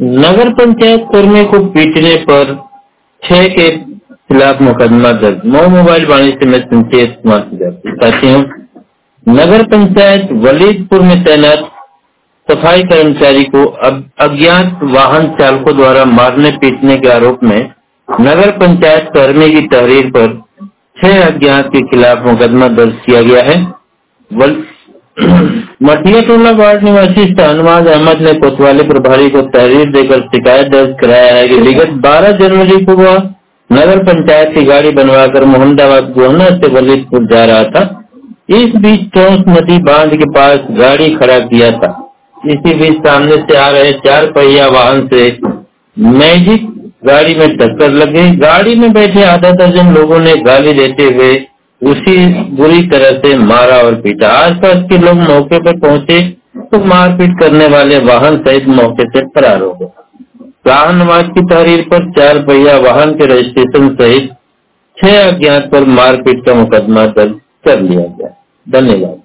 नगर पंचायत कर्मी को पीटने पर 6 के खिलाफ मुकदमा दर्ज। मऊ मोबाइल वाणिज्य में संचेत साथियों, नगर पंचायत वलीदपुर में तैनात सफाई कर्मचारी को अज्ञात वाहन चालकों द्वारा मारने पीटने के आरोप में नगर पंचायत कर्मी की तहरीर पर 6 अज्ञात के खिलाफ मुकदमा दर्ज किया गया है। मटिया टोला वार्ड निवासी शाहनवाज अहमद ने कोतवाली प्रभारी को तहरीर देकर शिकायत दर्ज कराया है कि विगत 12 जनवरी को वह नगर पंचायत की गाड़ी बनवाकर मोहम्मदाबाद गोहना से वलीदपुर जा रहा था। इस बीच चौंस नदी बांध के पास गाड़ी खड़ा किया था। इसी बीच सामने से आ रहे 4 पहिया वाहन से मैजिक गाड़ी में टक्कर लग गई। गाड़ी में बैठे आधा दर्जन लोगों ने गाली देते हुए उसी बुरी तरह से मारा और पीटा। आसपास के लोग मौके पर पहुंचे तो मारपीट करने वाले वाहन सहित मौके से फरार हो गए। शाहनवाज की तहरीर पर 4 पहिया वाहन के रजिस्ट्रेशन सहित 6 अज्ञात पर मारपीट का मुकदमा दर्ज कर लिया गया। धन्यवाद।